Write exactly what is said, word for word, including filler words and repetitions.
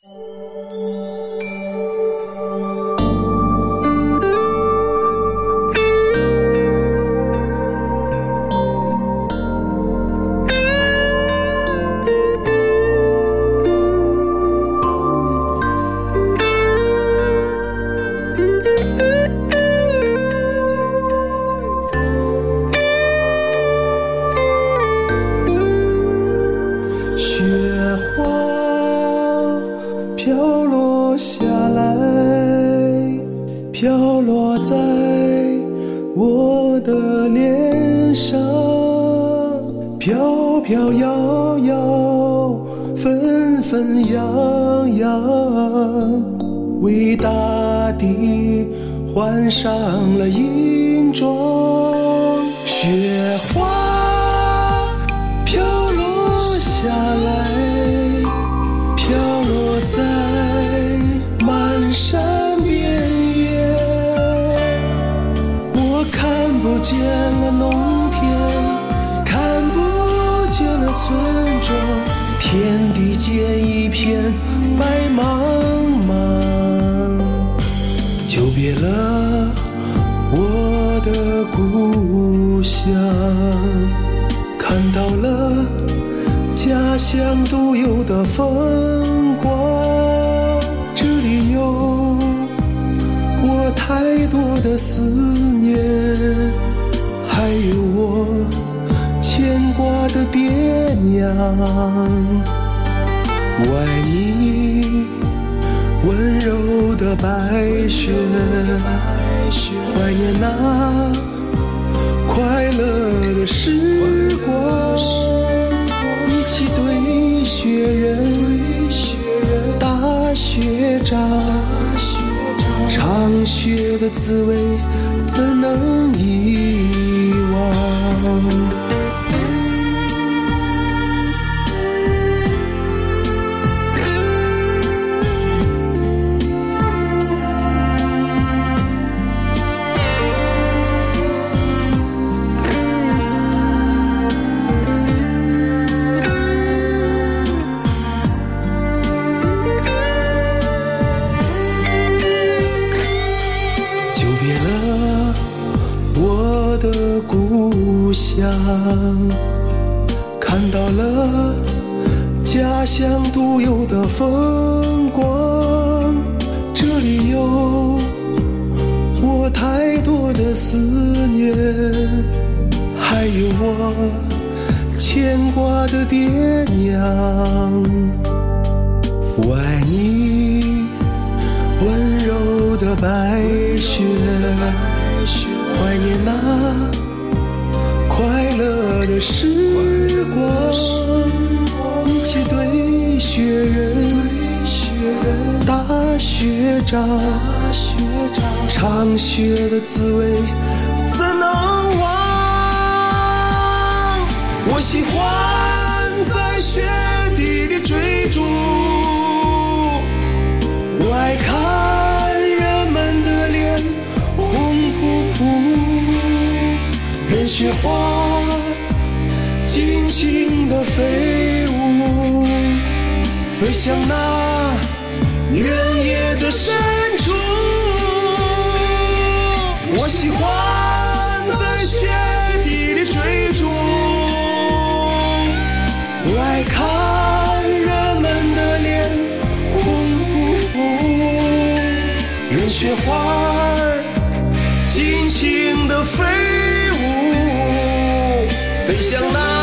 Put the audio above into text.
为大地换上了银装，雪花飘落下来，飘落在满山遍野。我看不见了农田，看不见了村庄，天地间一片白茫茫。就别了我的故乡，看到了家乡独有的风光。这里有我太多的思念，还有我牵挂的爹娘。我爱你温柔的白雪，怀念那快乐的时光，一起堆雪人，打雪仗，尝雪的滋味怎能遗忘。看到了家乡独有的风光，这里有我太多的思念，还有我牵挂的爹娘。我爱你温柔的白雪，怀念那快乐的时光，一起堆雪人，打雪仗，尝雪的滋味怎能忘？我喜欢在雪地里追逐，我爱看人们的脸红扑扑，任雪花尽情地飞舞，飞向那原野的深处。我喜欢在雪地里追逐，我爱看人们的脸红扑扑，任雪花尽情地飞舞，飞向那